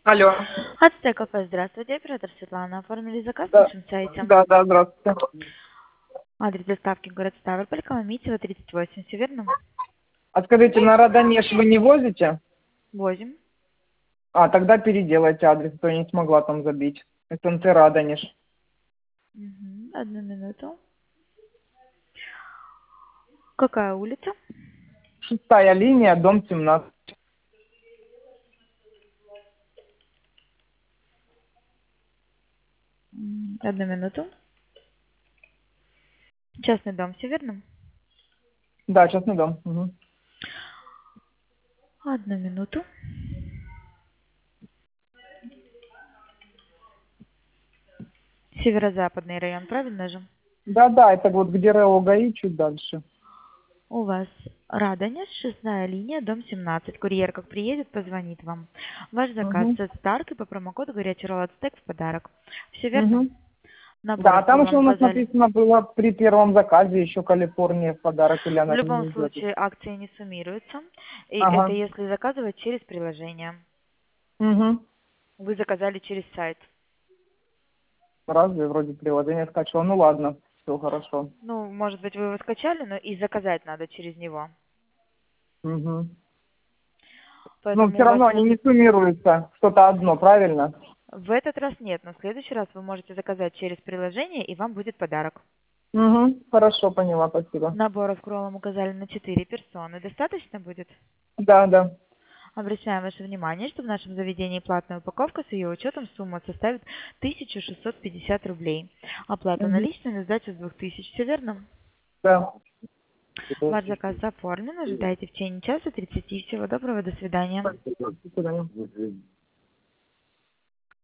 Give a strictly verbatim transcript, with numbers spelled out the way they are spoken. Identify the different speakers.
Speaker 1: Алло.
Speaker 2: Ацтек кафе, здравствуйте, оператор Светлана. Оформили заказ на
Speaker 1: Да,
Speaker 2: нашем сайте.
Speaker 1: да, да, здравствуйте.
Speaker 2: Адрес доставки город Ставрополь, Коломийцева, тридцать восемь, все верно?
Speaker 1: А скажите, на Раданеж вы не возите?
Speaker 2: Возим.
Speaker 1: А, тогда переделайте адрес, а то я не смогла там забить. СНТ Раданеж.
Speaker 2: Угу. Одну минуту. Какая улица?
Speaker 1: Шестая линия, дом семнадцать.
Speaker 2: М, Одну минуту. Частный дом, все верно?
Speaker 1: Да, частный дом. Угу.
Speaker 2: Одну минуту. Северо-западный район, правильно же?
Speaker 1: Да, да, это вот где РЭО ГАИ, чуть дальше.
Speaker 2: У вас Радонеж, шестая линия, дом семнадцать. Курьер, как приедет, позвонит вам. Ваш заказ
Speaker 1: Угу.
Speaker 2: с старт и по промокоду горячий ролл Ацтек в подарок. Все верно?
Speaker 1: Угу.
Speaker 2: Набор
Speaker 1: Да,
Speaker 2: в
Speaker 1: там еще у
Speaker 2: круглом
Speaker 1: нас
Speaker 2: газель.
Speaker 1: написано было при первом заказе еще Калифорния в подарок, или
Speaker 2: В
Speaker 1: она
Speaker 2: любом
Speaker 1: не идет.
Speaker 2: случае акции не суммируются. И это
Speaker 1: Ага.
Speaker 2: если заказывать через приложение.
Speaker 1: Угу.
Speaker 2: Вы заказали через сайт.
Speaker 1: Разве вроде приложение скачала? Ну ладно, все хорошо.
Speaker 2: Ну, может быть, вы его скачали, но и заказать надо через него.
Speaker 1: Угу. Но
Speaker 2: Поэтому
Speaker 1: все
Speaker 2: у вас
Speaker 1: равно они не суммируются, что-то одно, правильно?
Speaker 2: в этот раз нет, но в следующий раз вы можете заказать через приложение, и вам будет подарок.
Speaker 1: Угу, хорошо, поняла, спасибо.
Speaker 2: Наборов кролом указали на четыре персоны. Достаточно будет?
Speaker 1: Да, да.
Speaker 2: Обращаем ваше внимание, что в нашем заведении платная упаковка с ее учетом сумма составит тысяча шестьсот пятьдесят рублей. Оплата
Speaker 1: Угу.
Speaker 2: наличной на сдачу с двух тысяч. Все верно?
Speaker 1: Да.
Speaker 2: Ваш заказ оформлен. Ожидайте в течение часа тридцати. Всего доброго. До свидания.
Speaker 1: Спасибо. До свидания.